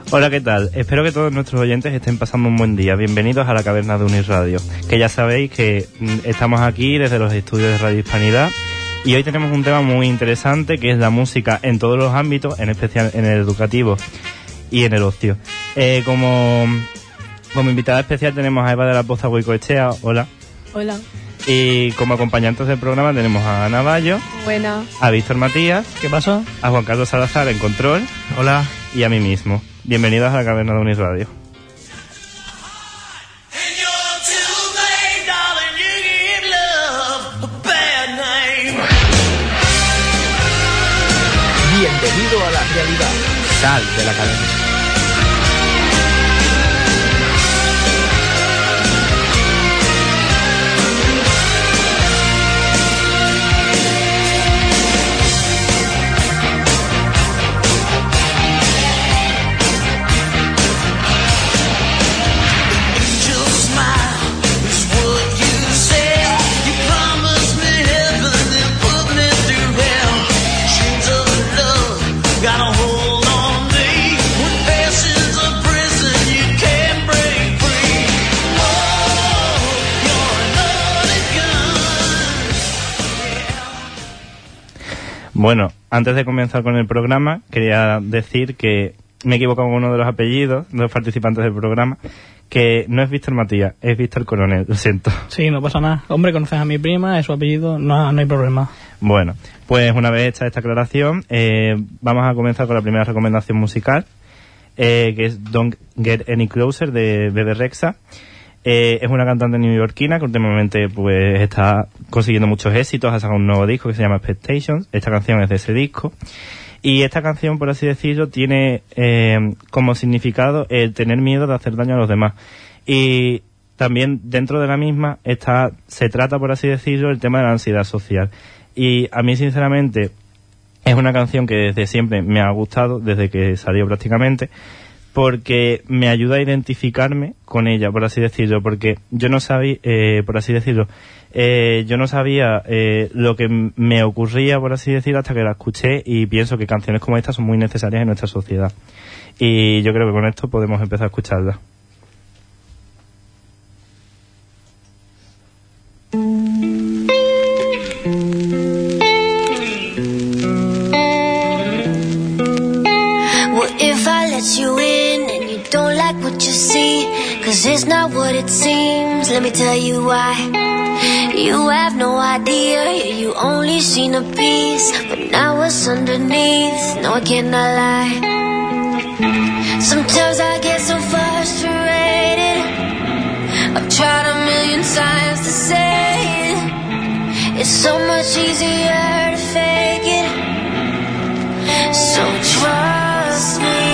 Hola, ¿qué tal? Espero que todos nuestros oyentes estén pasando un buen día. Bienvenidos a la caverna de Unirradio, que ya sabéis que estamos aquí desde los estudios de Radio Hispanidad y hoy tenemos un tema muy interesante que es la música en todos los ámbitos, en especial en el educativo y en el ocio. Como invitada especial tenemos a Eva de la Poza Goicoechea. Hola. Hola. Y como acompañantes del programa tenemos a Ana Bayo. Buena. A Víctor Matías. ¿Qué pasó? A Juan Carlos Salazar en control. Hola. Y a mí mismo. Bienvenidos a la caverna de Unirradio. Bienvenido a la realidad. Sal de la cadena. Bueno, antes de comenzar con el programa, quería decir que me he equivocado con uno de los apellidos de los participantes del programa, que no es Víctor Matías, es Víctor Coronel, lo siento. Sí, no pasa nada. Hombre, conoces a mi prima, es su apellido, no hay problema. Bueno, pues una vez hecha esta aclaración, vamos a comenzar con la primera recomendación musical, que es Don't Get Any Closer de Bebe Rexha. Es una cantante neoyorquina que últimamente pues está consiguiendo muchos éxitos, ha sacado un nuevo disco que se llama Expectations. Esta canción es de ese disco y esta canción, por así decirlo, tiene como significado el tener miedo de hacer daño a los demás, y también dentro de la misma se trata, por así decirlo, el tema de la ansiedad social. Y a mí sinceramente es una canción que desde siempre me ha gustado, desde que salió prácticamente, porque me ayuda a identificarme con ella, por así decirlo, porque yo no sabía, lo que me ocurría, por así decirlo, hasta que la escuché, y pienso que canciones como esta son muy necesarias en nuestra sociedad. Y yo creo que con esto podemos empezar a escucharla. You in and you don't like what you see, 'cause it's not what it seems. Let me tell you why. You have no idea, you only seen a piece, but now what's underneath, no I cannot lie. Sometimes I get so frustrated, I've tried a million times to say it. It's so much easier to fake it, so trust me.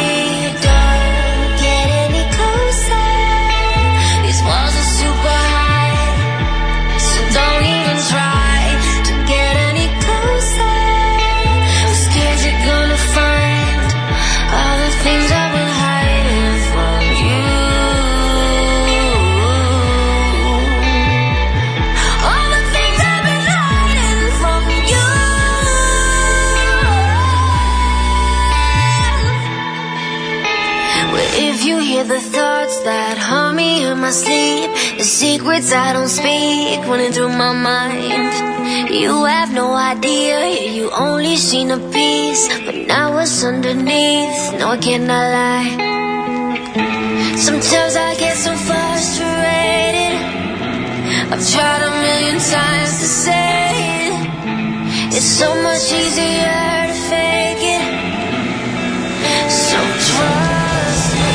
The thoughts that haunt me in my sleep, the secrets I don't speak running through my mind. You have no idea, you only seen a piece, but now what's underneath, no I cannot lie. Sometimes I get so frustrated, I've tried a million times to say it. It's so much easier to fake it, so trust me.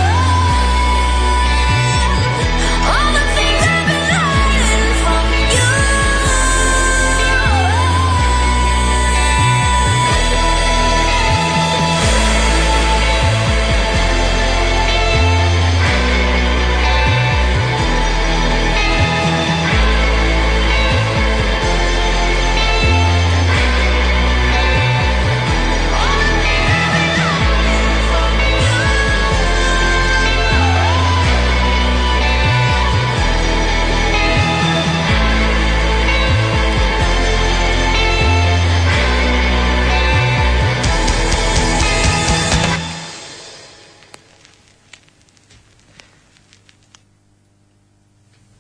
You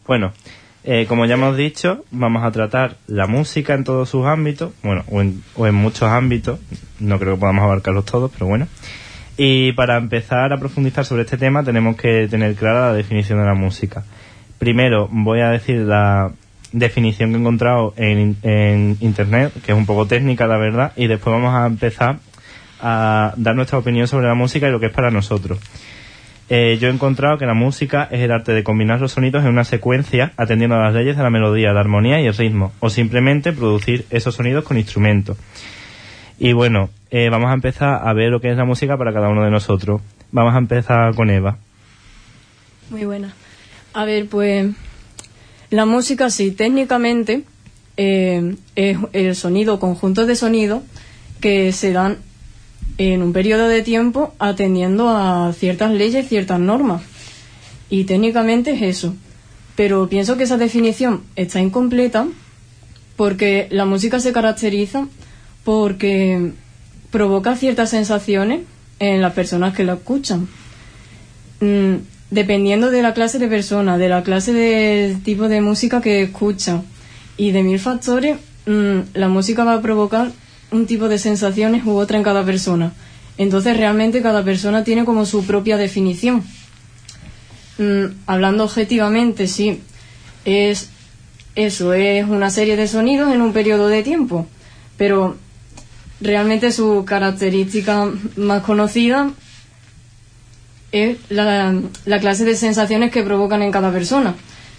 Bueno, como ya hemos dicho, vamos a tratar la música en todos sus ámbitos, bueno, o en muchos ámbitos, no creo que podamos abarcarlos todos, pero bueno. Y para empezar a profundizar sobre este tema tenemos que tener clara la definición de la música. Primero voy a decir la definición que he encontrado en internet, que es un poco técnica, la verdad, y después vamos a empezar a dar nuestra opinión sobre la música y lo que es para nosotros. Yo he encontrado que la música es el arte de combinar los sonidos en una secuencia atendiendo a las leyes de la melodía, la armonía y el ritmo, o simplemente producir esos sonidos con instrumentos. Y bueno, vamos a empezar a ver lo que es la música para cada uno de nosotros. Vamos a empezar con Eva. Muy buena. A ver, pues la música sí, técnicamente es el sonido, conjuntos de sonidos que se dan en un periodo de tiempo atendiendo a ciertas leyes, ciertas normas. Y técnicamente es eso. Pero pienso que esa definición está incompleta porque la música se caracteriza porque provoca ciertas sensaciones en las personas que la escuchan. Dependiendo de la clase de persona, de la clase de tipo de música que escucha y de 1000 factores, la música va a provocar un tipo de sensaciones u otra en cada persona. Entonces realmente cada persona tiene como su propia definición. Hablando objetivamente, sí, es eso, es una serie de sonidos en un periodo de tiempo, pero realmente su característica más conocida es la clase de sensaciones que provocan en cada persona.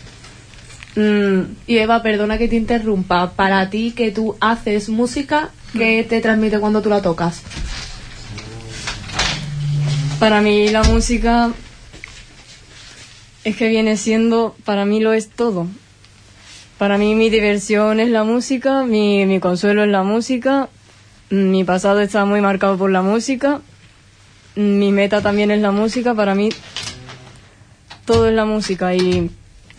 Y Eva, perdona que te interrumpa, para ti que tú haces música, ¿qué te transmite cuando tú la tocas? Para mí la música es que viene siendo, para mí lo es todo. Para mí mi diversión es la música, mi consuelo es la música, mi pasado está muy marcado por la música, mi meta también es la música, para mí todo es la música y...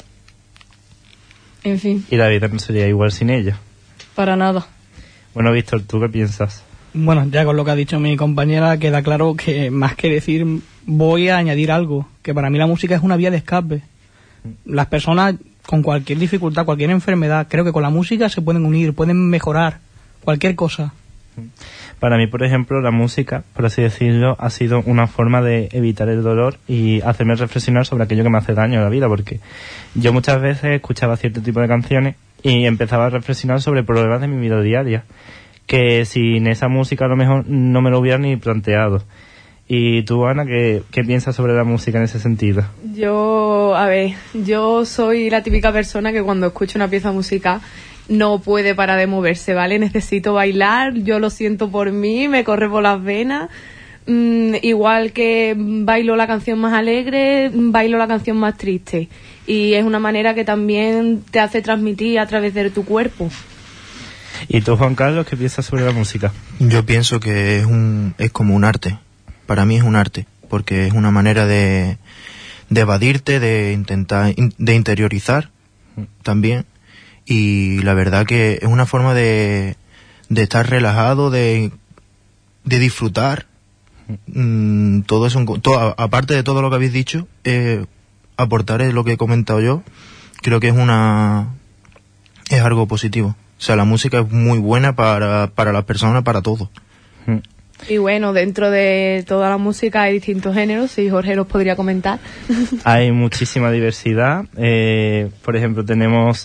En fin. Y la vida no sería igual sin ella. Para nada. Bueno, Víctor, ¿tú qué piensas? Bueno, ya con lo que ha dicho mi compañera queda claro que más que decir voy a añadir algo, que para mí la música es una vía de escape. Las personas con cualquier dificultad, cualquier enfermedad, creo que con la música se pueden unir, pueden mejorar cualquier cosa. Para mí, por ejemplo, la música, por así decirlo, ha sido una forma de evitar el dolor y hacerme reflexionar sobre aquello que me hace daño en la vida, porque yo muchas veces escuchaba cierto tipo de canciones y empezaba a reflexionar sobre problemas de mi vida diaria, que sin esa música a lo mejor no me lo hubiera ni planteado. ¿Y tú, Ana, qué piensas sobre la música en ese sentido? Yo soy la típica persona que cuando escucho una pieza musical no puede parar de moverse, ¿vale? Necesito bailar, yo lo siento por mí, me corre por las venas. Igual que bailo la canción más alegre, bailo la canción más triste. Y es una manera que también te hace transmitir a través de tu cuerpo. ¿Y tú, Juan Carlos, qué piensas sobre la música? Yo pienso que es como un arte. Para mí es un arte, porque es una manera de evadirte, de intentar, de interiorizar también. Y la verdad que es una forma de estar relajado, de disfrutar. Todo eso, aparte de todo lo que habéis dicho, aportar lo que he comentado yo, creo que es algo positivo. O sea, la música es muy buena para las personas, para todos. Y bueno, dentro de toda la música hay distintos géneros, si Jorge los podría comentar. Hay muchísima diversidad. Por ejemplo, tenemos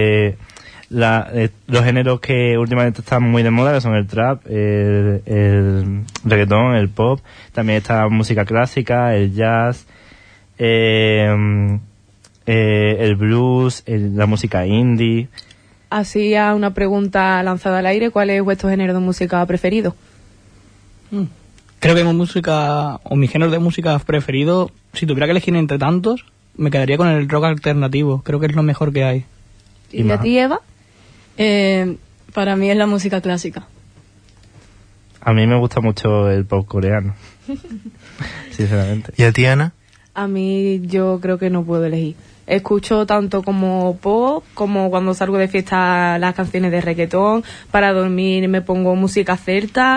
los géneros que últimamente están muy de moda, que son el trap, el reggaetón, el pop. También está música clásica, el jazz, el blues, la música indie. Así, a una pregunta lanzada al aire, ¿cuál es vuestro género de música preferido? Creo que mi género de música preferido, si tuviera que elegir entre tantos, me quedaría con el rock alternativo. Creo que es lo mejor que hay. ¿Y a ti, Eva? Para mí es la música clásica. A mí me gusta mucho el pop coreano, sinceramente. ¿Y a ti, Ana? A mí yo creo que no puedo elegir. Escucho tanto como pop, como cuando salgo de fiesta las canciones de reggaetón. Para dormir me pongo música celta.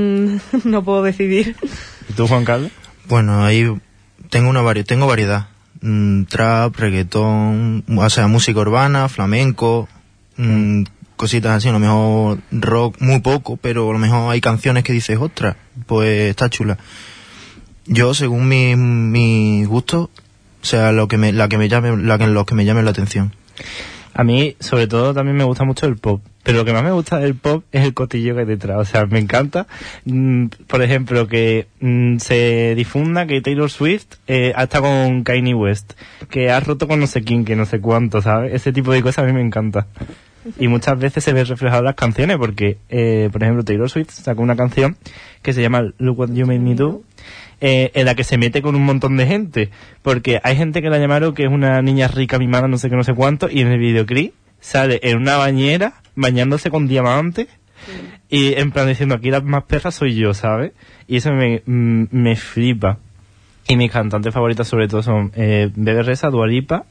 No puedo decidir. ¿Y tú, Juan Carlos? Bueno, ahí tengo variedad. trap, reggaetón, o sea, música urbana, flamenco, cositas así, a lo mejor rock muy poco, pero a lo mejor hay canciones que dices, ostras, pues está chula. Yo, según mi gusto, o sea, lo que me llame la atención. A mí, sobre todo, también me gusta mucho el pop. Pero lo que más me gusta del pop es el cotillo que hay detrás. O sea, me encanta, por ejemplo, que se difunda que Taylor Swift ha estado con Kanye West, que ha roto con no sé quién, que no sé cuánto, ¿sabes? Ese tipo de cosas a mí me encanta. Y muchas veces se ve reflejado en las canciones, porque, por ejemplo, Taylor Swift sacó una canción que se llama Look What You Made Me Do, en la que se mete con un montón de gente, porque hay gente que la llamaron que es una niña rica mimada, no sé qué, no sé cuánto, y en el videoclip sale en una bañera bañándose con diamantes, y en plan diciendo, aquí la más perra soy yo, ¿sabes? Y eso me flipa. Y mis cantantes favoritas sobre todo son Bebe Rexha, Dua Lipa,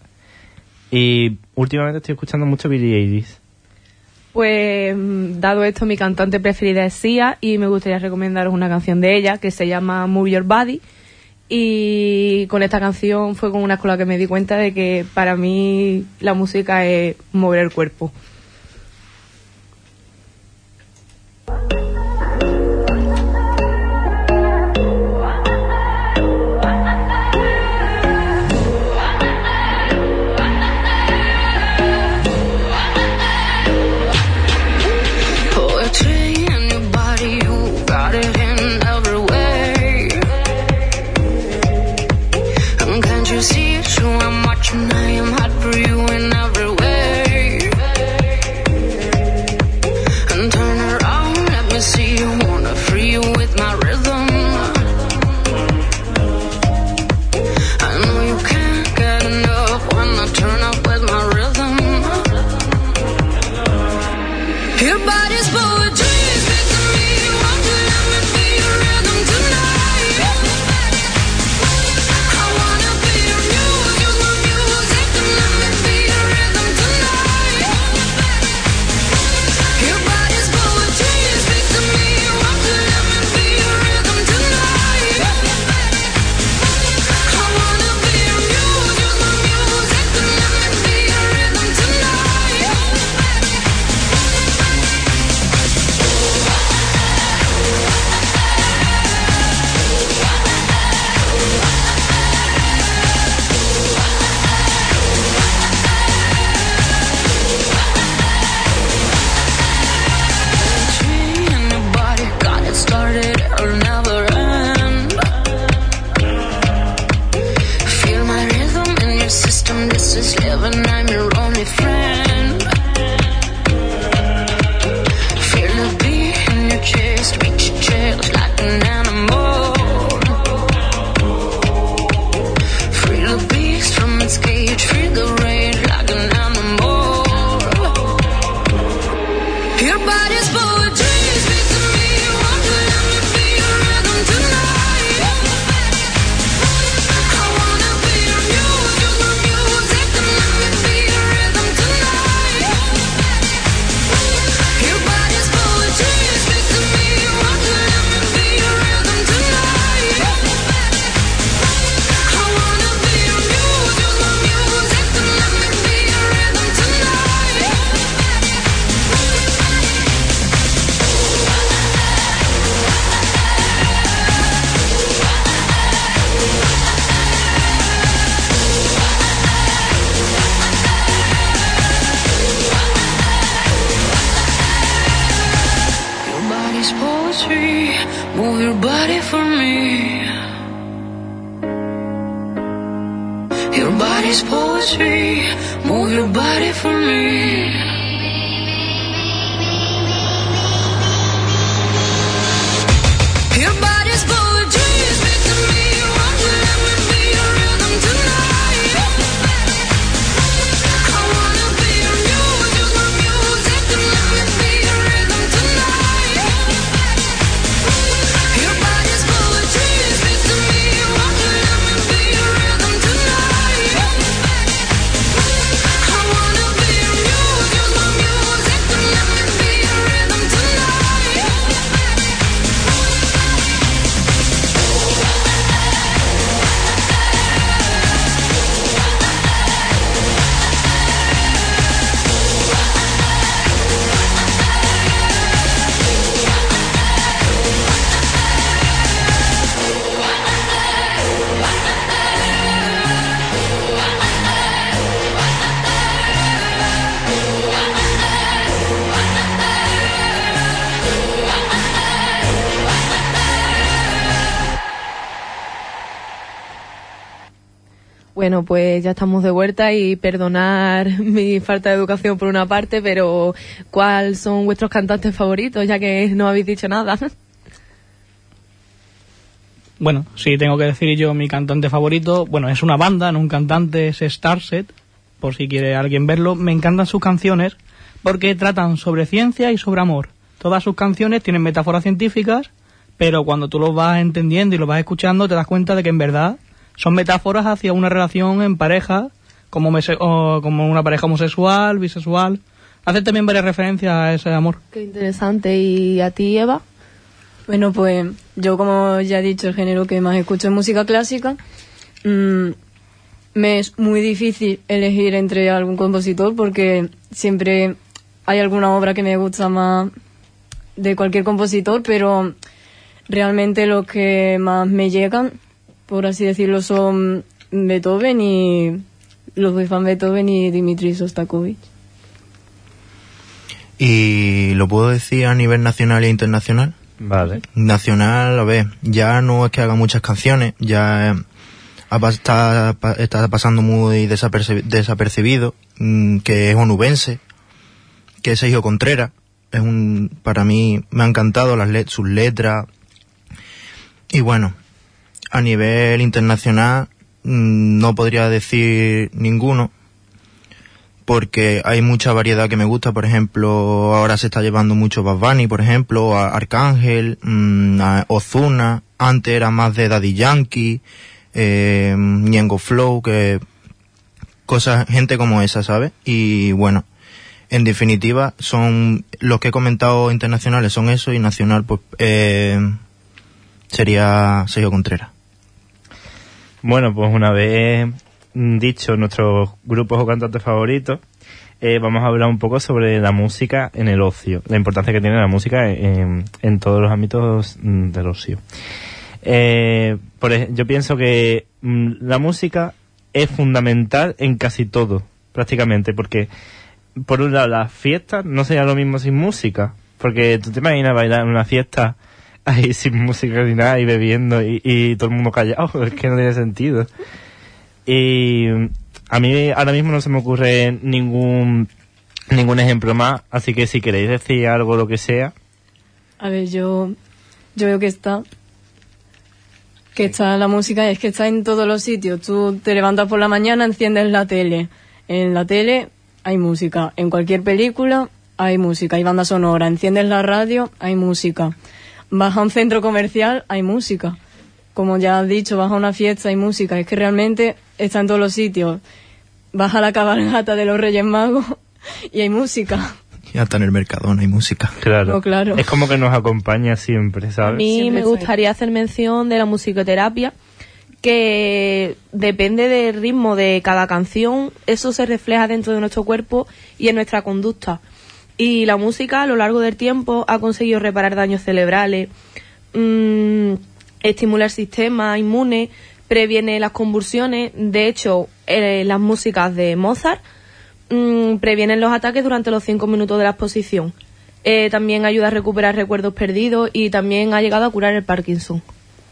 y últimamente estoy escuchando mucho Billie Eilish. Pues, dado esto, mi cantante preferida es Sia, y me gustaría recomendaros una canción de ella que se llama Move Your Body. Y con esta canción fue con una escuela que me di cuenta de que para mí la música es mover el cuerpo. I wanna be Bueno, pues ya estamos de vuelta y perdonar mi falta de educación por una parte, pero ¿cuáles son vuestros cantantes favoritos, ya que no habéis dicho nada? Bueno, sí, tengo que decir yo mi cantante favorito. Bueno, es una banda, no un cantante, es Starset, por si quiere alguien verlo. Me encantan sus canciones porque tratan sobre ciencia y sobre amor. Todas sus canciones tienen metáforas científicas, pero cuando tú lo vas entendiendo y lo vas escuchando te das cuenta de que en verdad son metáforas hacia una relación en pareja, como una pareja homosexual, bisexual. Hace también varias referencias a ese amor. Qué interesante. ¿Y a ti, Eva? Bueno, pues yo, como ya he dicho, el género que más escucho es música clásica. Me es muy difícil elegir entre algún compositor porque siempre hay alguna obra que me gusta más de cualquier compositor, pero realmente los que más me llegan, por así decirlo, son Beethoven y Ludwig van Beethoven y Dmitri Shostakovich. ¿Y lo puedo decir a nivel nacional e internacional? Vale. Nacional, a ver, ya no es que haga muchas canciones, ya está pasando muy desapercibido, que es onubense, que es Sergio Contreras. Para mí me han encantado sus letras. Y bueno, a nivel internacional no podría decir ninguno, porque hay mucha variedad que me gusta. Por ejemplo, ahora se está llevando mucho Bad Bunny, por ejemplo, a Arcángel, a Ozuna. Antes era más de Daddy Yankee, Ñengo Flow, gente como esa, ¿sabes? Y bueno, en definitiva, son los que he comentado internacionales son eso, y nacional pues sería Sergio Contreras. Bueno, pues una vez dicho nuestros grupos o cantantes favoritos, vamos a hablar un poco sobre la música en el ocio, la importancia que tiene la música en todos los ámbitos del ocio. Yo pienso que la música es fundamental en casi todo, prácticamente, porque por un lado las fiestas no sería lo mismo sin música, porque tú te imaginas bailar en una fiesta ahí sin música ni nada y bebiendo y todo el mundo callado, es que no tiene sentido. Y a mí ahora mismo no se me ocurre ningún ejemplo más, así que si queréis decir algo, lo que sea. A ver, yo veo que está la música, es que está en todos los sitios. Tú te levantas por la mañana, enciendes la tele. En la tele hay música. En cualquier película hay música, hay banda sonora. Enciendes la radio, hay música. Vas a un centro comercial, hay música. Como ya has dicho, vas a una fiesta, hay música. Es que realmente está en todos los sitios. Vas a la cabalgata de los Reyes Magos y hay música. Y hasta en el Mercadona hay música. Claro. No, claro. Es como que nos acompaña siempre, ¿sabes? A mí siempre me gustaría hacer mención de la musicoterapia, que depende del ritmo de cada canción, eso se refleja dentro de nuestro cuerpo y en nuestra conducta. Y la música a lo largo del tiempo ha conseguido reparar daños cerebrales, estimula el sistema inmune, previene las convulsiones. De hecho, las músicas de Mozart previenen los ataques durante los 5 minutos de la exposición. También ayuda a recuperar recuerdos perdidos y también ha llegado a curar el Parkinson.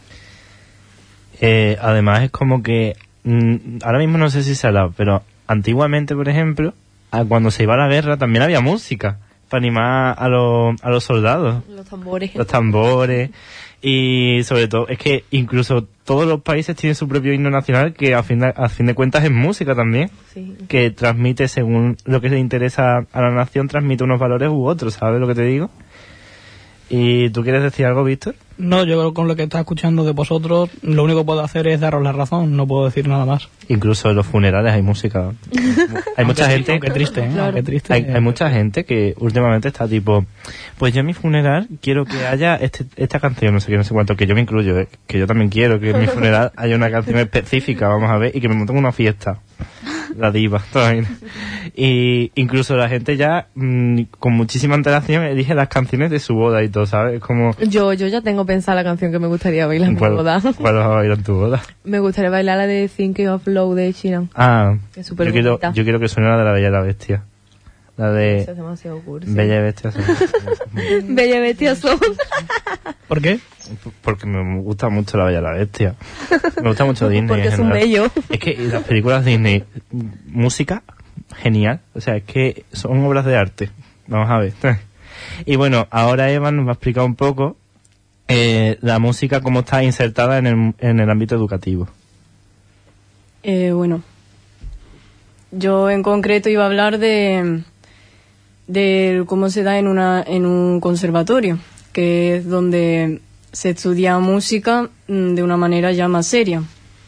Además es como que ahora mismo no sé si se ha dado, pero antiguamente, por ejemplo, cuando se iba a la guerra también había música para animar a los soldados. Los tambores. Y sobre todo, es que incluso todos los países tienen su propio himno nacional, que a fin de cuentas es música también. Sí. Que transmite, según lo que le interesa a la nación, transmite unos valores u otros, ¿sabes lo que te digo? ¿Y tú quieres decir algo, Víctor? No, yo con lo que está escuchando de vosotros, lo único que puedo hacer es daros la razón, no puedo decir nada más. Incluso en los funerales hay música. Hay mucha gente... Qué triste, ¿eh? Claro. Qué triste. Hay mucha gente que últimamente está tipo, pues yo en mi funeral quiero que haya esta canción, no sé qué, no sé cuánto, que yo me incluyo, que yo también quiero que en mi funeral haya una canción específica, vamos a ver, y que me monten una fiesta. La diva, todavía. Y incluso la gente ya, con muchísima antelación, elige las canciones de su boda y todo, ¿sabes? Como... Yo ya tengo pensada la canción que me gustaría bailar en mi boda. ¿Cuál vas a bailar en tu boda? Me gustaría bailar la de Thinking of Love de Sheeran. Ah, Que es súper bonita. yo quiero que suene la de La Bella y la Bestia. La de Eso es demasiado cursi. Bella y Bestia. Bella y Bestia son. ¿Por qué? Porque me gusta mucho La Bella y la Bestia. Me gusta mucho Disney. Porque en es un general. bello. Es que las películas Disney, música, genial. O sea, es que son obras de arte. Vamos a ver. Y bueno, ahora Eva nos va a explicar un poco la música, cómo está insertada en el ámbito educativo. Bueno, yo en concreto iba a hablar de cómo se da en un conservatorio, que es donde se estudia música de una manera ya más seria.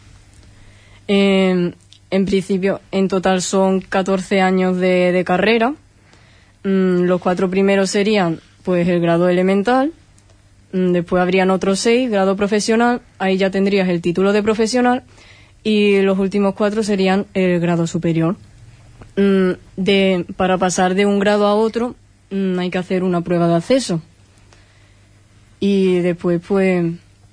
En principio, en total son 14 años de carrera. Los 4 primeros serían pues el grado elemental, después habrían otros 6, grado profesional, ahí ya tendrías el título de profesional, y los últimos 4 serían el grado superior. Para pasar de un grado a otro hay que hacer una prueba de acceso. Y después, pues,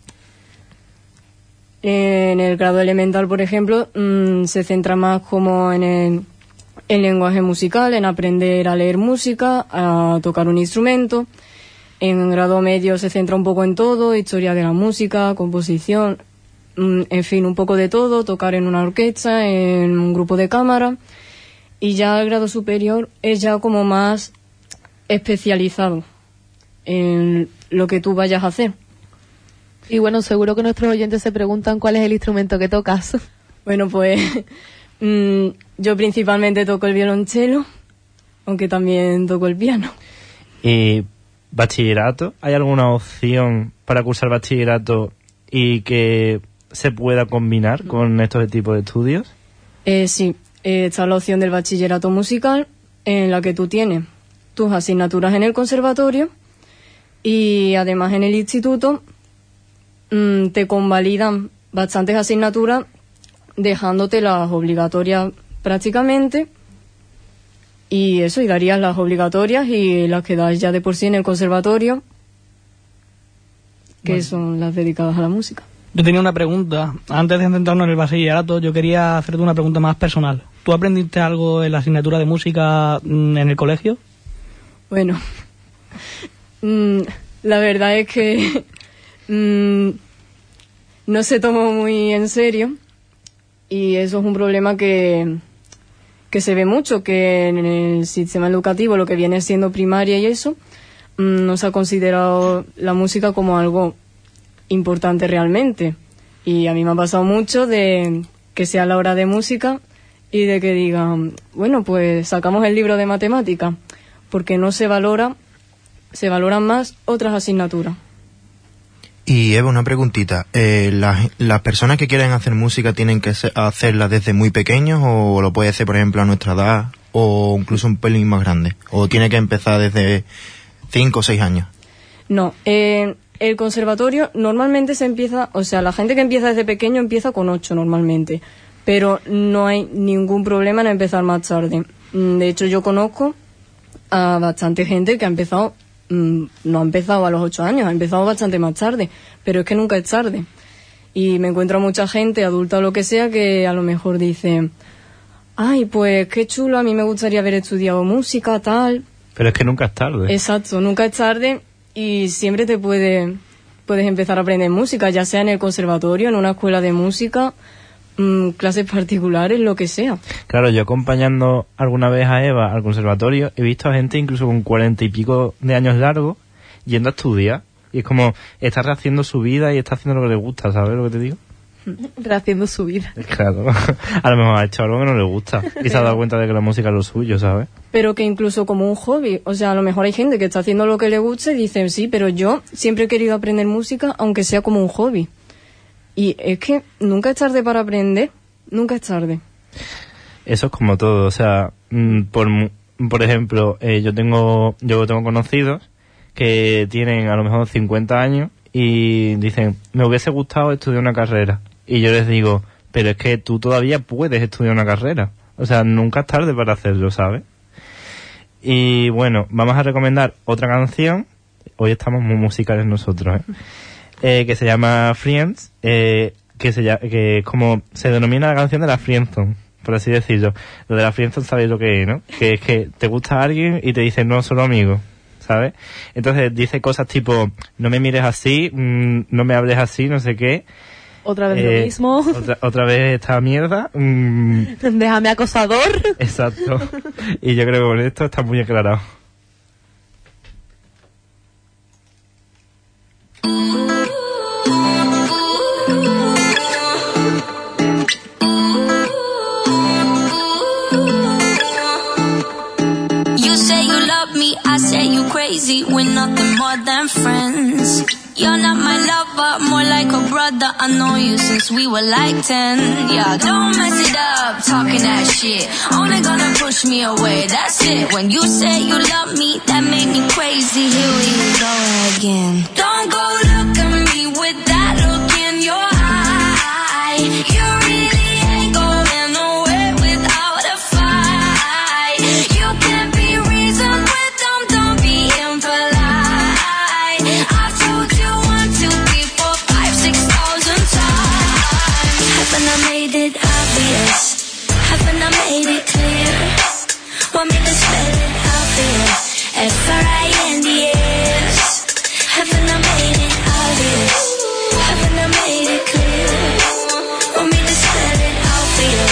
en el grado elemental, por ejemplo, se centra más como en el lenguaje musical, en aprender a leer música, a tocar un instrumento. En grado medio se centra un poco en todo, historia de la música, composición, en fin, un poco de todo, tocar en una orquesta, en un grupo de cámara. Y ya el grado superior es ya como más especializado en lo que tú vayas a hacer. Y bueno, seguro que nuestros oyentes se preguntan cuál es el instrumento que tocas. Bueno, pues yo principalmente toco el violonchelo, aunque también toco el piano. ¿Y bachillerato? ¿Hay alguna opción para cursar bachillerato y que se pueda combinar con estos tipos de estudios? Sí, está la opción del bachillerato musical, en la que tú tienes tus asignaturas en el conservatorio y además en el instituto te convalidan bastantes asignaturas dejándote las obligatorias prácticamente, y eso, y darías las obligatorias y las que das ya de por sí en el conservatorio, que son las dedicadas a la música. Yo tenía una pregunta. Antes de centrarnos en el bachillerato, yo quería hacerte una pregunta más personal. ¿Tú aprendiste algo en la asignatura de música en el colegio? Bueno, la verdad es que no se tomó muy en serio, y eso es un problema que se ve mucho, que en el sistema educativo, lo que viene siendo primaria y eso, no se ha considerado la música como algo importante realmente. Y a mí me ha pasado mucho de que sea la hora de música y de que digan, bueno, pues sacamos el libro de matemática, porque no se valoran más otras asignaturas. Y Eva, una preguntita. ¿Las personas que quieren hacer música tienen que hacerla desde muy pequeños, o lo puede hacer, por ejemplo, a nuestra edad, o incluso un pelín más grande? ¿O tiene que empezar desde 5 o 6 años? No, el conservatorio normalmente se empieza, o sea, la gente que empieza desde pequeño empieza con 8 normalmente, pero no hay ningún problema en empezar más tarde. De hecho, yo conozco a bastante gente que ha empezado, no ha empezado a los 8 años, ha empezado bastante más tarde, pero es que nunca es tarde. Y me encuentro mucha gente, adulta o lo que sea, que a lo mejor dice, ay, pues qué chulo, a mí me gustaría haber estudiado música, tal. Pero es que nunca es tarde. Exacto, nunca es tarde, y siempre te puedes empezar a aprender música, ya sea en el conservatorio, en una escuela de música, clases particulares, lo que sea. Claro, yo acompañando alguna vez a Eva al conservatorio, he visto a gente incluso con 40 y pico de años largos yendo a estudiar. Y es como, está rehaciendo su vida y está haciendo lo que le gusta, ¿sabes lo que te digo? Rehaciendo su vida. Claro, a lo mejor ha hecho algo que no le gusta y se ha dado cuenta de que la música es lo suyo, ¿sabes? Pero que incluso como un hobby, o sea, a lo mejor hay gente que está haciendo lo que le gusta y dice, sí, pero yo siempre he querido aprender música, aunque sea como un hobby. Y es que nunca es tarde para aprender, nunca es tarde. Eso es como todo, o sea, por ejemplo, yo tengo conocidos que tienen a lo mejor 50 años y dicen, me hubiese gustado estudiar una carrera. Y yo les digo, pero es que tú todavía puedes estudiar una carrera. O sea, nunca es tarde para hacerlo, ¿sabes? Y bueno, vamos a recomendar otra canción. Hoy estamos muy musicales nosotros, que se llama Friends, que es como se denomina la canción de la friendzone, por así decirlo. Lo de la friendzone sabéis lo que es, ¿no? Que es que te gusta alguien y te dicen no, solo amigos, ¿sabes? Entonces dice cosas tipo, no me mires así, no me hables así, no sé qué. Otra vez lo mismo. Otra vez esta mierda. Déjame acosador. Exacto. Y yo creo que con esto está muy aclarado. I say you crazy, we're nothing more than friends. You're not my lover, more like a brother. I know you since we were like 10. Yeah, don't mess it up, talking that shit. Only gonna push me away, that's it. When you say you love me, that made me crazy. Here we go again. Don't go look at me with that look in your eye. You really ain't going nowhere without a fight. You can't be reasoned with them, don't be impolite. I've told you 1, 2, 3, 4, 5, 6,000 times. Haven't I made it obvious? Haven't I made it clear? Want me to spell it out for you? F-R-I-N-D-S. Haven't I made it obvious? Haven't I made it clear? Want me to spell it out for you?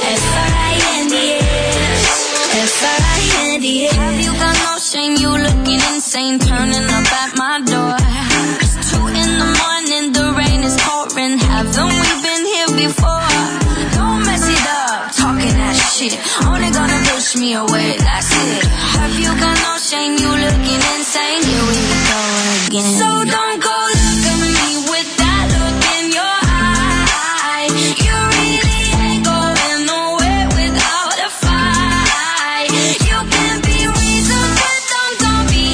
F-R-I-N-D-S. F-R-I-N-D-S. Have you got no shame? You looking insane, turning up at my door. It's 2 in the morning, the rain is pouring. Haven't we been here before? Don't mess it up, talking that shit. Only gonna push me away, that's it. Have you got no shame? You looking insane. Here we go again. So don't go look at me with that look in your eye. You really ain't going nowhere without a fight. You can be reasoned with them, don't be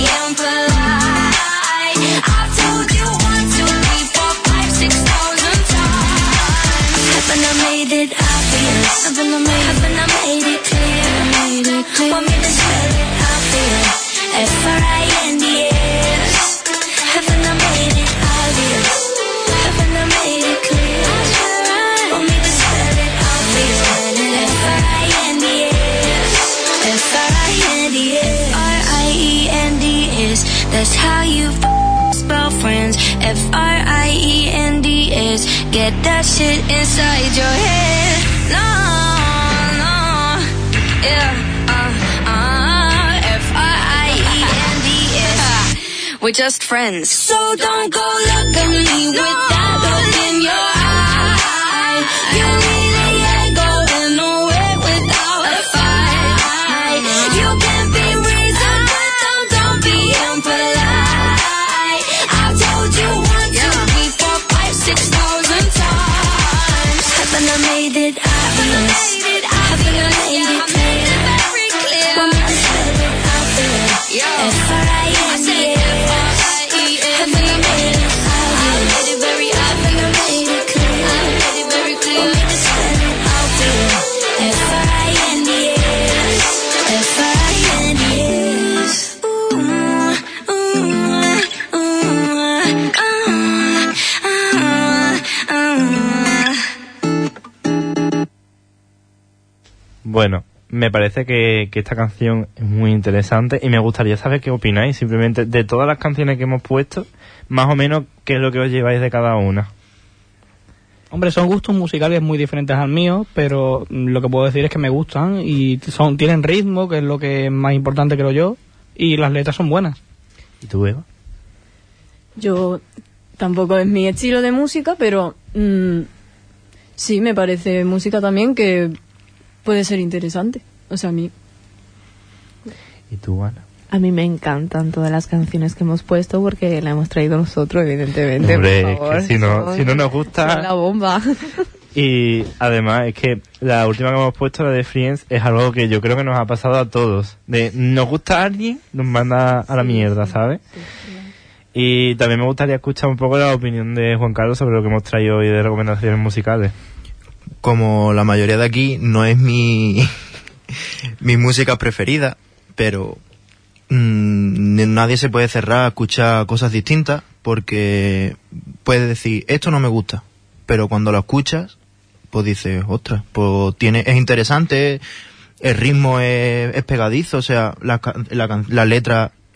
impolite. I've told you 1, 2, 3, 4, 5, 6,000 times. Haven't I made it obvious? Haven't I made it clear? Want me to spell it out for you? F-R-I-N-D-S. Haven't I made it obvious? Haven't I made it clear? Want me to spell it out for you? F-R-I-N-D-S. F-R-I-N-D-S. R-I-E-N-D-S. That's how you spell friends. F-R-I-E-N-D-S. Get that shit inside your head. No, no, yeah, F-R-I-E-N-D-S. We're just friends. So don't go look at me with that look in your eye. You really ain't going nowhere without a fight. You can't be reasoned with them, don't be impolite. I've told you 1, 2, 3, 4, 5, 6,000 times. Haven't I made it obvious? Haven't I made it clear? Want me to spell it out for you? F-R-I-N-D-S. Haven't I made it obvious? Haven't I made it clear? Want me to spell it out for you? F-R-I-N-D-S. F-R-I-N-D-S. Bueno, me parece que esta canción es muy interesante y me gustaría saber qué opináis, simplemente de todas las canciones que hemos puesto, más o menos qué es lo que os lleváis de cada una. Hombre, son gustos musicales muy diferentes al mío, pero lo que puedo decir es que me gustan y tienen ritmo, que es lo que es más importante, creo yo, y las letras son buenas. ¿Y tú, Eva? Yo tampoco es mi estilo de música, pero sí, me parece música también que puede ser interesante. O sea, a mí. ¿Y tú, Ana? A mí me encantan todas las canciones que hemos puesto porque la hemos traído nosotros, evidentemente. Hombre, por favor. es que si no nos gusta... Son la bomba. Y además es que la última que hemos puesto, la de Friends, es algo que yo creo que nos ha pasado a todos. De nos gusta a alguien, nos manda a la mierda, ¿sabes? Sí. Y también me gustaría escuchar un poco la opinión de Juan Carlos sobre lo que hemos traído hoy de recomendaciones musicales. Como la mayoría de aquí, no es mi música preferida, pero nadie se puede cerrar a escuchar cosas distintas, porque puedes decir, esto no me gusta, pero cuando lo escuchas, pues dices, ostras, pues es interesante, el ritmo es pegadizo, o sea, la letra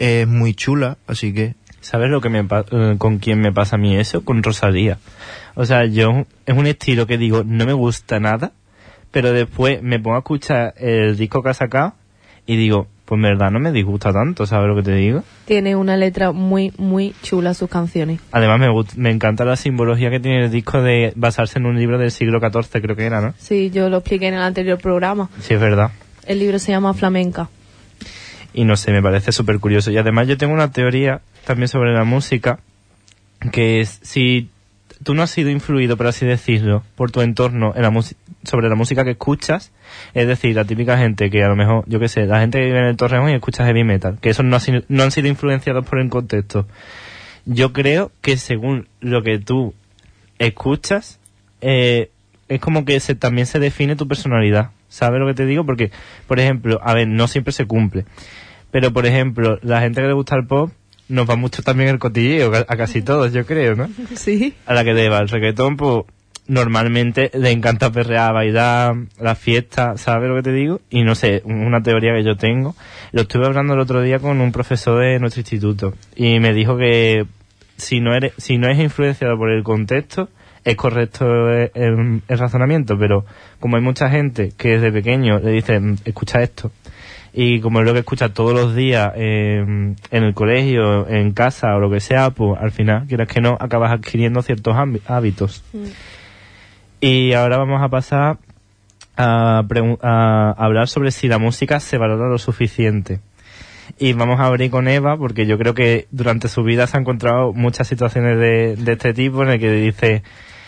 es muy chula, así que... ¿Sabes lo que con quién me pasa a mí eso? Con Rosalía. O sea, yo es un estilo que digo, no me gusta nada, pero después me pongo a escuchar el disco que ha sacado y digo, pues en verdad no me disgusta tanto, ¿sabes lo que te digo? Tiene una letra muy, muy chula sus canciones. Además me encanta la simbología que tiene el disco de basarse en un libro del siglo XIV, creo que era, ¿no? Sí, yo lo expliqué en el anterior programa. Sí, es verdad. El libro se llama Flamenca. Y no sé, me parece súper curioso. Y además yo tengo una teoría también sobre la música, que es, si tú no has sido influido, por así decirlo, por tu entorno en sobre la música que escuchas, es decir, la típica gente que a lo mejor, yo qué sé, la gente que vive en el Torreón y escucha heavy metal, que esos no han sido influenciados por el contexto. Yo creo que según lo que tú escuchas, es como que también se define tu personalidad. ¿Sabes lo que te digo? Porque, por ejemplo, a ver, no siempre se cumple. Pero, por ejemplo, la gente que le gusta el pop nos va mucho también el cotilleo, a casi todos, yo creo, ¿no? Sí. A la que le va el reggaetón, pues, normalmente le encanta perrear, bailar, la fiesta, ¿sabes lo que te digo? Y no sé, una teoría que yo tengo, lo estuve hablando el otro día con un profesor de nuestro instituto, y me dijo que si no es influenciado por el contexto, es correcto el razonamiento, pero como hay mucha gente que desde pequeño le dice, escucha esto, y como es lo que escucha todos los días en el colegio, en casa o lo que sea, pues al final, quieras que no, acabas adquiriendo ciertos hábitos. Y ahora vamos a pasar a hablar sobre si la música se valora lo suficiente. Y vamos a abrir con Eva, porque yo creo que durante su vida se ha encontrado muchas situaciones de este tipo en el que dice,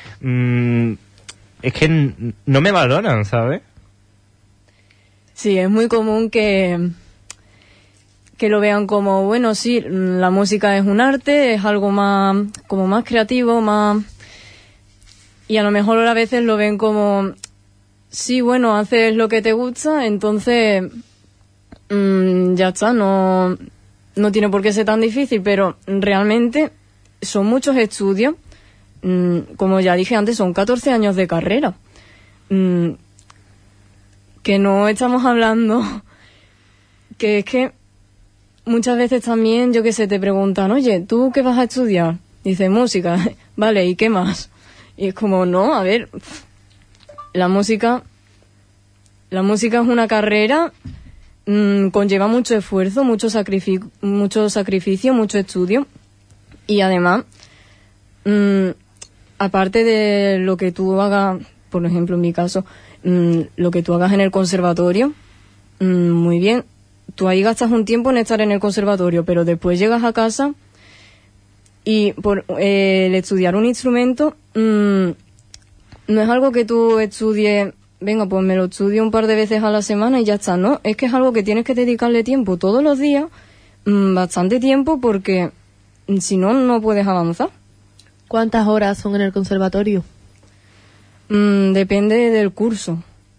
es que no me valoran, ¿sabes? Sí, es muy común que lo vean como, bueno, sí, la música es un arte, es algo más, como más creativo, más... Y a lo mejor a veces lo ven como, sí, bueno, haces lo que te gusta, entonces ya está, no tiene por qué ser tan difícil, pero realmente son muchos estudios, como ya dije antes, son 14 años de carrera, que no estamos hablando, que es que muchas veces también, yo qué sé, te preguntan, oye, ¿tú qué vas a estudiar? Dices, música, vale, ¿y qué más? Y es como, no, a ver, la música es una carrera, conlleva mucho esfuerzo, mucho sacrificio, mucho estudio, y además, aparte de lo que tú hagas, por ejemplo en mi caso, lo que tú hagas en el conservatorio, muy bien, tú ahí gastas un tiempo en estar en el conservatorio, pero después llegas a casa y por el estudiar un instrumento no es algo que tú estudies, venga, pues me lo estudio un par de veces a la semana y ya está, no, es que es algo que tienes que dedicarle tiempo todos los días, bastante tiempo, porque si no, no puedes avanzar. ¿Cuántas horas son en el conservatorio? Depende del curso.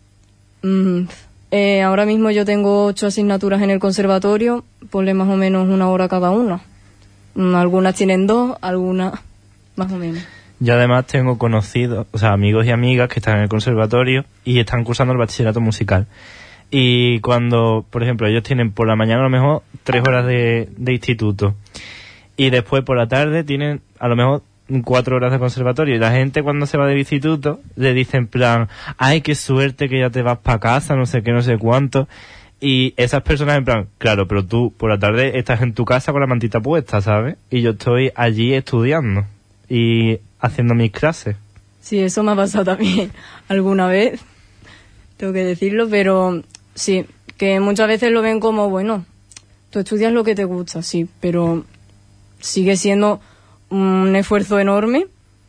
Ahora mismo yo tengo 8 asignaturas en el conservatorio, ponle más o menos 1 hora cada una. Algunas tienen 2, algunas más o menos. Yo además tengo conocidos, o sea, amigos y amigas que están en el conservatorio y están cursando el bachillerato musical. Y cuando, por ejemplo, ellos tienen por la mañana a lo mejor 3 horas de instituto y después por la tarde tienen a lo mejor 4 horas de conservatorio, y la gente cuando se va del instituto le dice en plan, ay, qué suerte que ya te vas para casa, no sé qué, no sé cuánto, y esas personas en plan, claro, pero tú por la tarde estás en tu casa con la mantita puesta, ¿sabes? Y yo estoy allí estudiando y haciendo mis clases. Sí, eso me ha pasado también alguna vez, tengo que decirlo, pero sí, que muchas veces lo ven como, bueno, tú estudias lo que te gusta, sí, pero sigue siendo un esfuerzo enorme.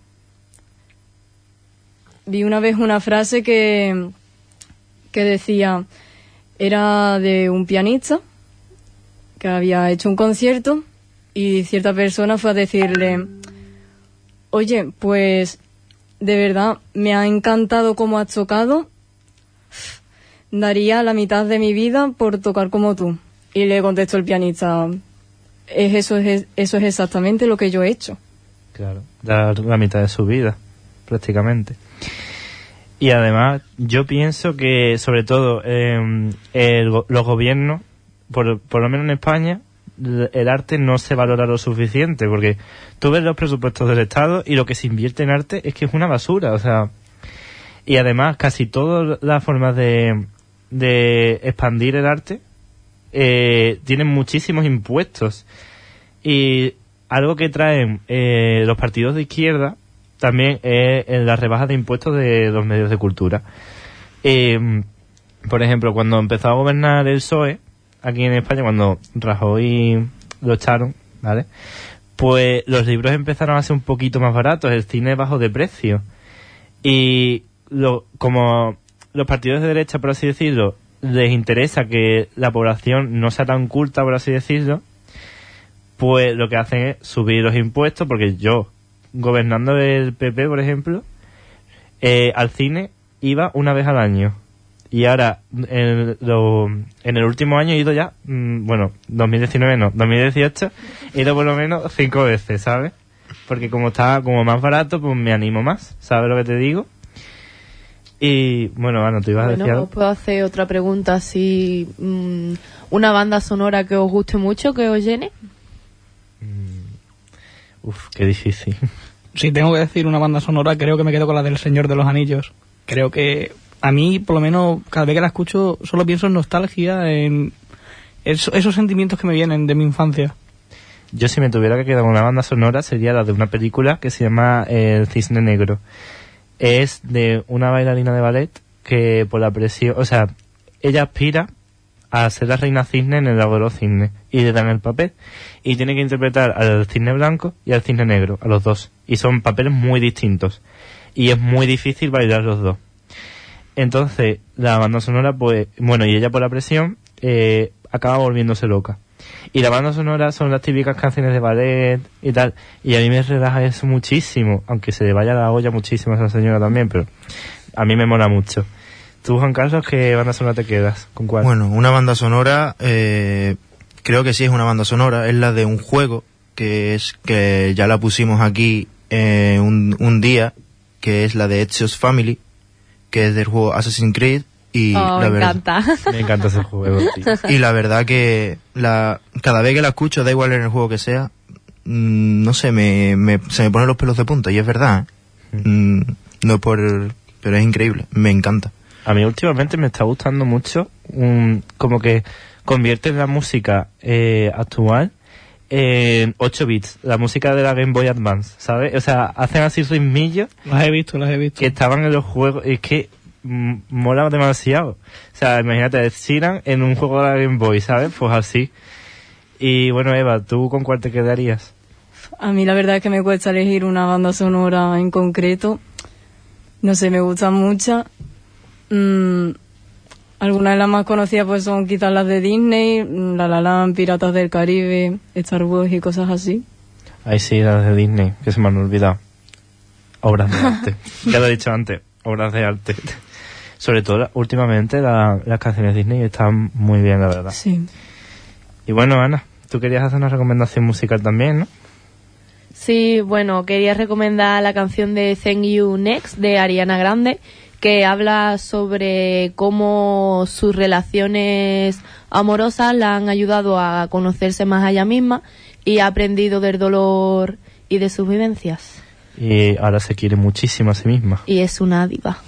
Vi una vez una frase que decía, era de un pianista que había hecho un concierto y cierta persona fue a decirle, oye, pues de verdad me ha encantado cómo has tocado, daría la mitad de mi vida por tocar como tú. Y le contestó el pianista, eso es exactamente lo que yo he hecho. Claro, dar la mitad de su vida, prácticamente. Y además, yo pienso que, sobre todo, los gobiernos, por lo menos en España, el arte no se valora lo suficiente, porque tú ves los presupuestos del Estado y lo que se invierte en arte es que es una basura, o sea, y además casi todas las formas de expandir el arte tienen muchísimos impuestos, y algo que traen los partidos de izquierda también es las rebajas de impuestos de los medios de cultura. Por ejemplo, cuando empezó a gobernar el PSOE aquí en España, cuando Rajoy lo echaron, ¿vale? Pues los libros empezaron a ser un poquito más baratos, el cine bajó de precio, y como los partidos de derecha, por así decirlo, les interesa que la población no sea tan culta, por así decirlo, pues lo que hacen es subir los impuestos, porque yo, gobernando el PP, por ejemplo, al cine iba una vez al año. Y ahora, en el último año he ido ya, 2019 no, 2018, he ido por lo menos 5 veces, ¿sabes? Porque como está como más barato, pues me animo más, ¿sabes lo que te digo? Y, bueno, Ana, ¿tú ibas a decir algo? Os puedo hacer otra pregunta, si una banda sonora que os guste mucho, que os llene. Qué difícil. Si tengo que decir una banda sonora, creo que me quedo con la del Señor de los Anillos. Creo que a mí, por lo menos, cada vez que la escucho, solo pienso en nostalgia, en esos sentimientos que me vienen de mi infancia. Yo, si me tuviera que quedar con una banda sonora, sería la de una película que se llama El Cisne Negro. Es de una bailarina de ballet que, por la presión, o sea, ella aspira a ser la reina cisne en el lago de los cisnes, y le dan el papel y tiene que interpretar al cisne blanco y al cisne negro, a los dos, y son papeles muy distintos y es muy difícil bailar los dos. Entonces la banda sonora, pues bueno, y ella por la presión acaba volviéndose loca, y la banda sonora son las típicas canciones de ballet y tal, y a mí me relaja eso muchísimo, aunque se le vaya la olla muchísimo a esa señora también, pero a mí me mola mucho. ¿Tú, Juan Carlos, qué banda sonora te quedas? ¿Con cuál? Bueno, una banda sonora, creo que sí es una banda sonora, es la de un juego, que ya la pusimos aquí un día, que es la de Ezio's Family, que es del juego Assassin's Creed, y me encanta. Me encanta ese juego, tío. Y la verdad que cada vez que la escucho, da igual en el juego que sea, no sé, se me ponen los pelos de punta, y es verdad, no pero es increíble, me encanta. A mí últimamente me está gustando mucho, como que convierten la música actual en 8 bits, la música de la Game Boy Advance, ¿sabes? O sea, hacen así ritmillos. Las he visto. Que estaban en los juegos, es que mola demasiado. O sea, imagínate, Sheeran en un juego de la Game Boy, ¿sabes? Pues así. Y bueno, Eva, ¿tú con cuál te quedarías? A mí la verdad es que me cuesta elegir una banda sonora en concreto. No sé, me gustan muchas. Algunas de las más conocidas pues son quizás las de Disney, La La Land, Piratas del Caribe, Star Wars y cosas así. Ay, sí, las de Disney, que se me han olvidado. Obras de arte. Ya lo he dicho antes, obras de arte. Sobre todo, últimamente, las canciones de Disney están muy bien, la verdad. Sí. Y bueno, Ana, tú querías hacer una recomendación musical también, ¿no? Sí, bueno, quería recomendar la canción de Thank You Next de Ariana Grande, que habla sobre cómo sus relaciones amorosas la han ayudado a conocerse más a ella misma y ha aprendido del dolor y de sus vivencias. Y ahora se quiere muchísimo a sí misma. Y es una diva.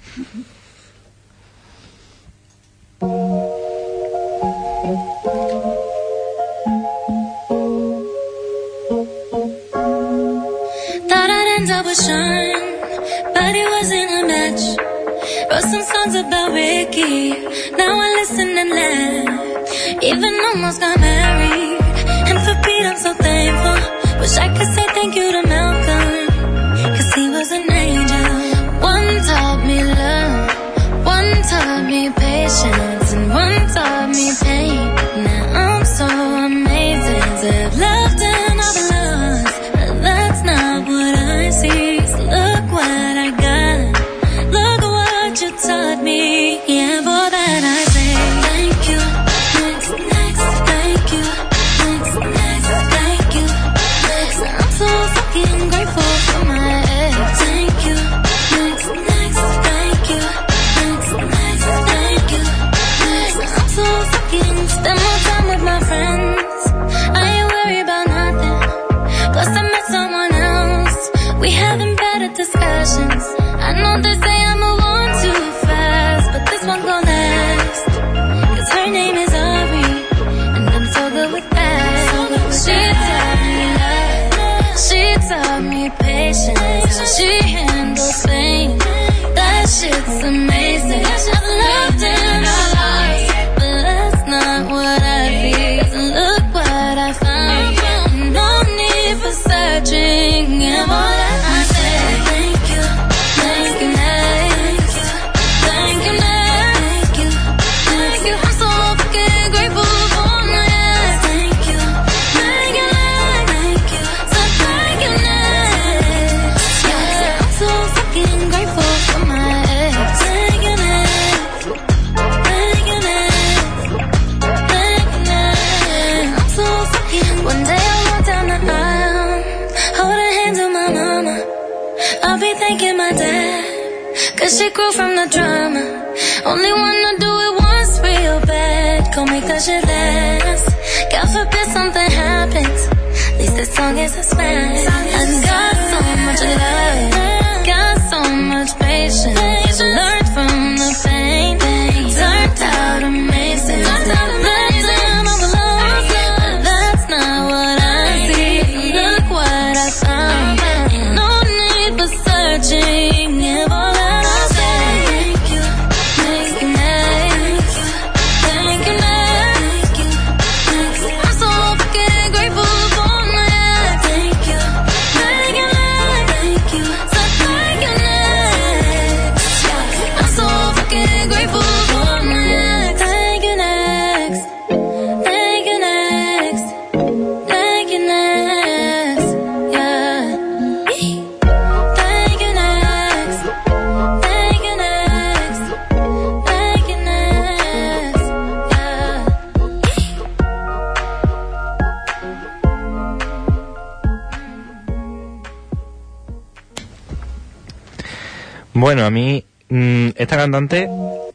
Thought I'd end up with Sean, but it wasn't a match. Wrote some songs about Ricky, now I listen and laugh. Even almost got married, and for Pete I'm so thankful. Wish I could say thank you to Malcolm, 'cause he was an angel. One taught me love, one taught me patience, and one taught me pain. Now I'm so amazing to have loved and I've lost, but that's not what I see. So look what I got, look what you taught me. Yeah, for that I say thank you, next, thank you, She taught me love. She taught me patience. How she handles pain. That shit's amazing. I've loved and I lost, but that's not what I feel. And look what I found. No need for searching. And all that I say, thank you, thank you, thank you, thank you, thank you, thank you. I'm so fucking grateful for my ex. Thank you, thank you, thank you, so thank you, next. Yeah, I'm so fucking grateful for my ex. Thank you, next. Thank you, next. Thank you, next. I'm so fucking. One day I walk down the aisle, holding hands with my mama. I'll be thanking my dad, cause she grew from the drama. Only wanna do it once real bad, gon' make that shit last. God forbid something happens, at least this song is a smash. I got so much love, got so much patience, learned from the pain, turned out amazing. Blessing all alone, but that's not what I see. Look what I found, ain't no need for searching. If all that I say, thank you, thank you, thank you, thank you, thank you, thank you. I'm so fucking grateful for my ex. Thank you, thank you, thank you, so thank you, next. I'm so fucking grateful for my ex. Thank you, next. Thank you, next. Thank you, next. Yeah. Thank you, next. Thank you, next. Thank you, next. Yeah. Bueno, a mí esta cantante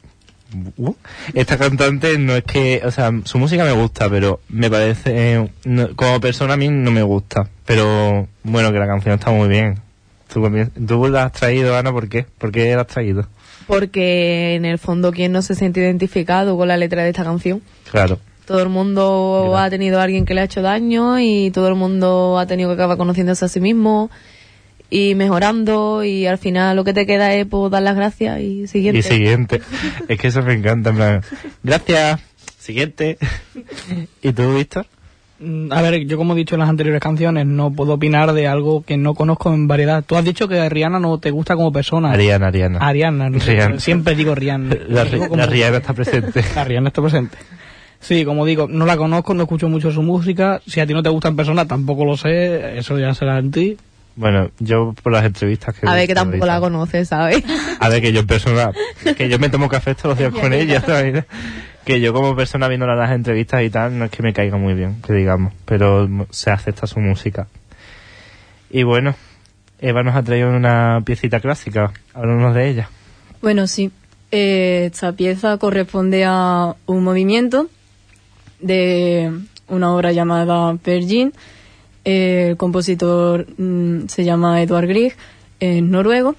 no es que, o sea, su música me gusta, pero me parece como persona a mí no me gusta, pero bueno, que la canción está muy bien. ¿Tú la has traído, Ana? ¿Por qué? ¿Por qué la has traído? Porque en el fondo, ¿quién no se siente identificado con la letra de esta canción? Claro. Todo el mundo Gracias. ha tenido a alguien que le ha hecho daño y todo el mundo ha tenido que acabar conociéndose a sí mismo y mejorando, y al final lo que te queda es pues, dar las gracias y siguiente. Y siguiente. Es que eso me encanta, en plan, gracias, siguiente. ¿Y tú, Víctor? A ver, yo como he dicho en las anteriores canciones, no puedo opinar de algo que no conozco en variedad. Tú has dicho que Rihanna no te gusta como persona. Ariana. Rihanna. Siempre digo Rihanna. La Como- Rihanna está presente. La Rihanna está presente. Sí, como digo, no la conozco, no escucho mucho su música. Si a ti no te gusta en persona, tampoco lo sé. Eso ya será en ti. Bueno, yo por las entrevistas que... A ver, que he tampoco visto. la conoces, ¿sabes? A ver, que yo en persona... Que yo me tomo café todos los días con ella, ¿sabes? Que yo como persona viéndola en las entrevistas y tal, no es que me caiga muy bien, que digamos. Pero se acepta su música. Y bueno, Eva nos ha traído una piecita clásica. Háblanos de ella. Bueno, sí. Esta pieza corresponde a un movimiento de una obra llamada Peer Gynt. El compositor se llama Edvard Grieg, es noruego.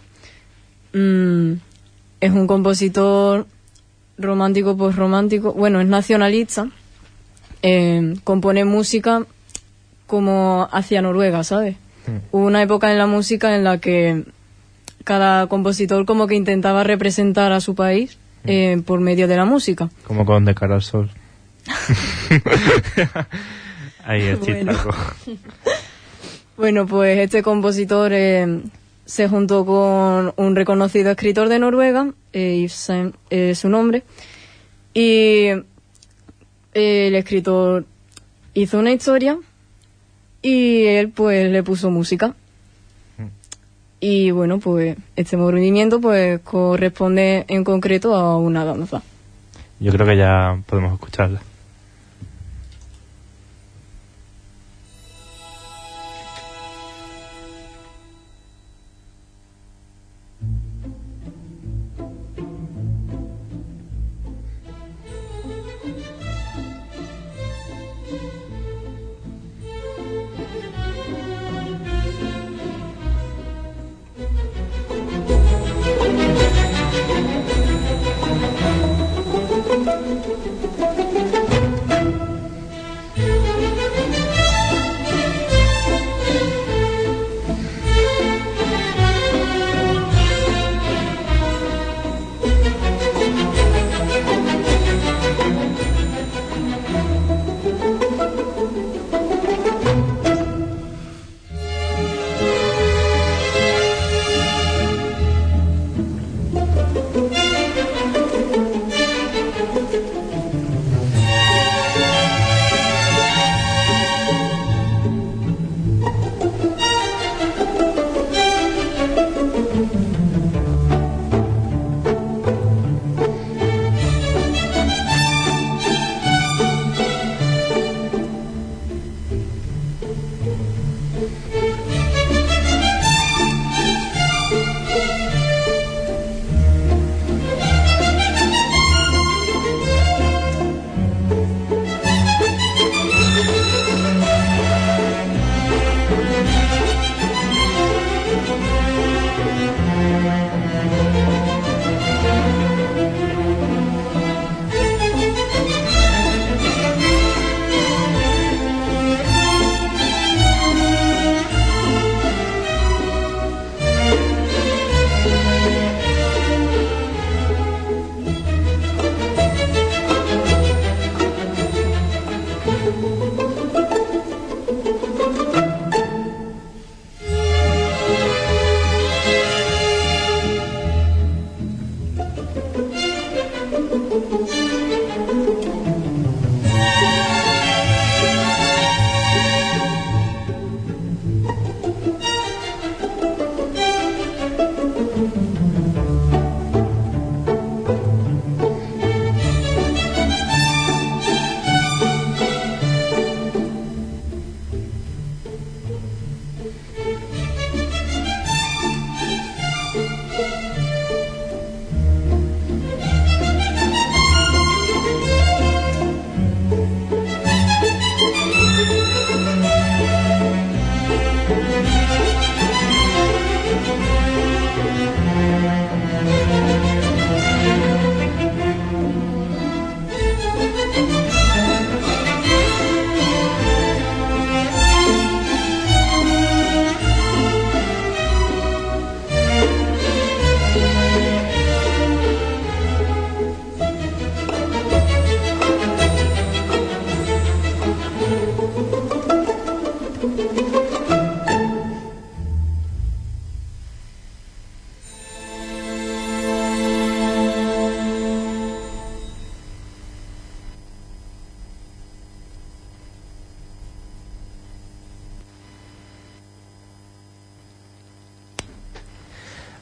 Es un compositor romántico, postromántico. Bueno, es nacionalista. Compone música como hacia Noruega, ¿sabes? Hubo una época en la música en la que cada compositor como que intentaba representar a su país por medio de la música. Como con De cara al sol. Ahí es Bueno. chistaco. Bueno, pues este compositor se juntó con un reconocido escritor de Noruega, Ibsen es su nombre, y el escritor hizo una historia y él pues le puso música. Y bueno, pues este movimiento pues corresponde en concreto a una danza. Yo creo que ya podemos escucharla.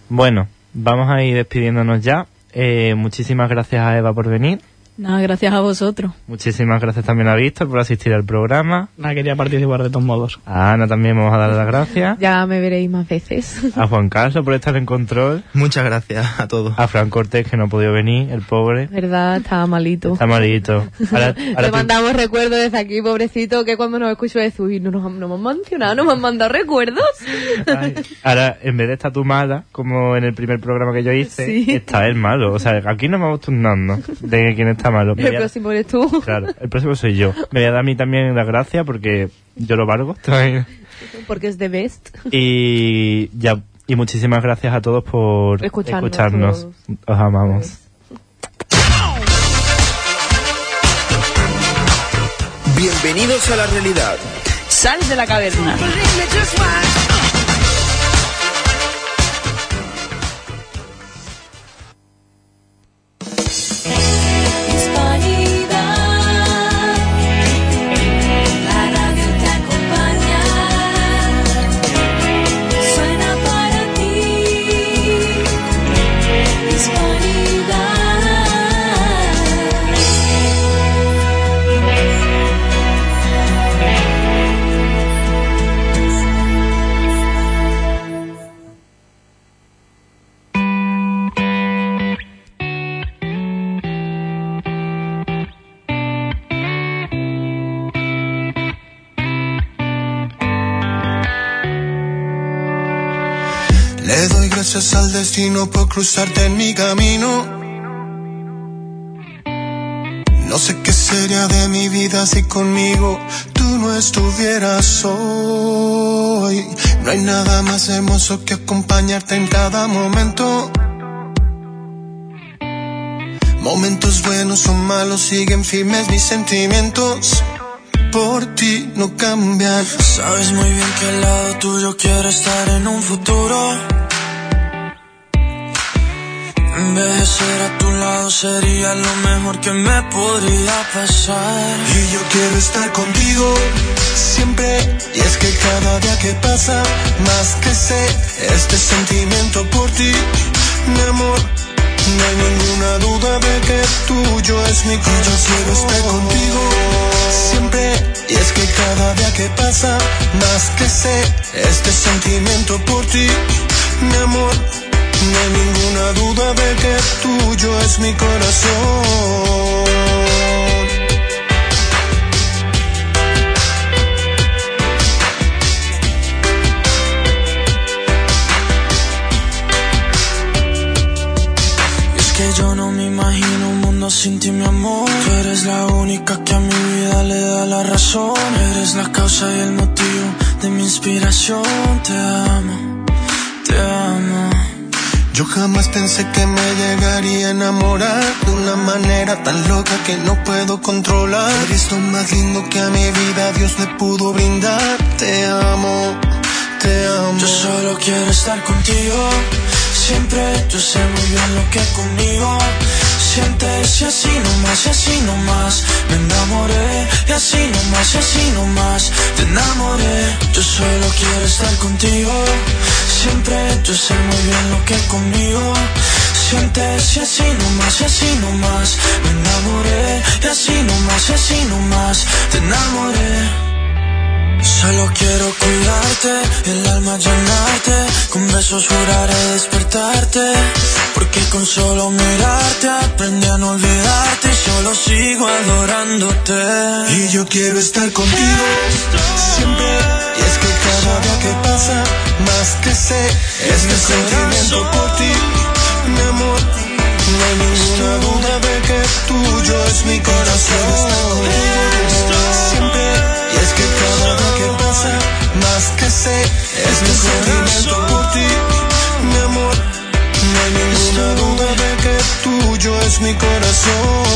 Bueno, vamos a ir despidiéndonos ya. Muchísimas gracias a Eva por venir. Nada, gracias a vosotros. Muchísimas gracias también a Víctor por asistir al programa. Nada, quería participar de todos modos. A Ana también vamos a dar las gracias. Ya me veréis más veces. A Juan Carlos por estar en control. Muchas gracias a todos. A Fran Cortés, que no ha podido venir, el pobre. ¿Verdad? Estaba malito. Está malito. Le mandamos recuerdos desde aquí, pobrecito, que cuando nos escucho decir, uy, no me han mencionado, no me han mandado recuerdos. Ay, ahora, en vez de estar tú mala, como en el primer programa que yo hice, Sí. está él malo. O sea, aquí nos vamos turnando de quién está malo. El próximo eres tú. Claro, el próximo soy yo. Me voy a dar a mí también las gracias porque yo lo valgo. Porque es the best. Y muchísimas gracias a todos por escucharnos. Os amamos. Bienvenidos a la realidad. Sal de la caverna. Le doy gracias al destino por cruzarte en mi camino. No sé qué sería de mi vida si conmigo tú no estuvieras hoy. No hay nada más hermoso que acompañarte en cada momento. Momentos buenos o malos siguen firmes mis sentimientos. Por ti no cambian. Sabes muy bien que al lado tuyo quiero estar en un futuro. Envejecer a tu lado sería lo mejor que me podría pasar. Y yo quiero estar contigo siempre. Y es que cada día que pasa, más que sé este sentimiento por ti, mi amor. No hay ninguna duda de que tuyo es mi corazón. Yo quiero estar contigo siempre. Y es que cada día que pasa, más que sé este sentimiento por ti, mi amor. No hay ninguna duda de que tuyo es mi corazón. Yo no me imagino un mundo sin ti, mi amor. Tú eres la única que a mi vida le da la razón. Eres la causa y el motivo de mi inspiración. Te amo, te amo. Yo jamás pensé que me llegaría a enamorar de una manera tan loca que no puedo controlar. Eres lo más lindo que a mi vida Dios le pudo brindar. Te amo, te amo. Yo solo quiero estar contigo siempre. Yo sé muy bien lo que conmigo sientes. Y así nomás, y así nomás me enamoré. Y así nomás, y así nomás te enamoré. Yo solo quiero estar contigo siempre. Yo sé muy bien lo que conmigo sientes. Y así nomás, y así nomás me enamoré. Y así nomás, y así nomás te enamoré. Solo quiero cuidarte, el alma llenarte, con besos juraré despertarte, porque con solo mirarte aprendí a no olvidarte y solo sigo adorándote. Y yo quiero estar contigo siempre. Y es que cada día que pasa, más que sé este sentimiento por ti, mi amor. No hay ninguna duda de que tuyo es mi corazón. Siempre. Y es que cada día que pasa, más que sé este sentimiento por ti, mi amor. No hay ninguna duda de que tuyo es mi corazón.